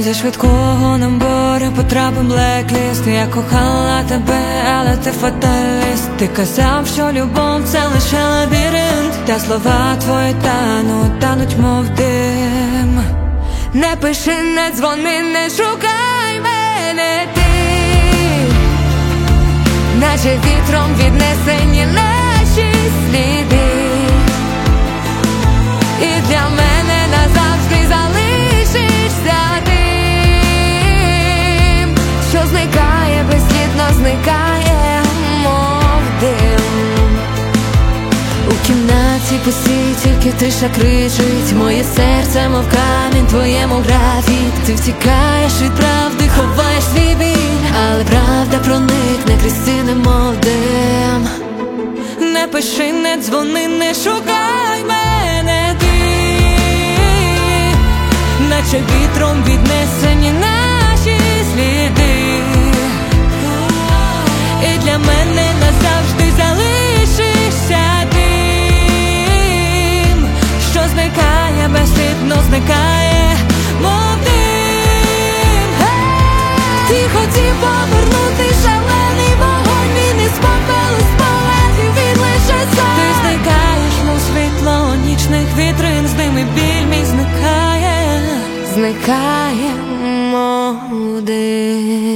зі швидкого набору потрапив блекліст. Я кохала тебе, але ти фаталіст. Ти казав, що любов це лише лабіринт, та слова твої тануть, мов дим. Не пиши, не дзвони, не шукай мене ти, наче вітром віднесені наші сліди. І для мене назавжди залишишся тим, що зникає, безслідно зникає, мов дим. У кімнаті пусті, тільки тиша кричить. Моє серце, мов камінь, твоєму графік. Ти втікаєш від правди, ховаєш свій біль, але правда проникне крізь стіни, мов дим. Не пиши, не дзвони, не шукай мене ти, наче вітром віднесені наші сліди. І для мене назавжди залишишся тим, що зникає, безслідно зникає, мов дим. Ти хотів повернути шалений вогонь, він із попелу спалахів, він лише сон. Ти зникаєш, мов світло нічних вітрин, з ними біль мій зникає, мов дим.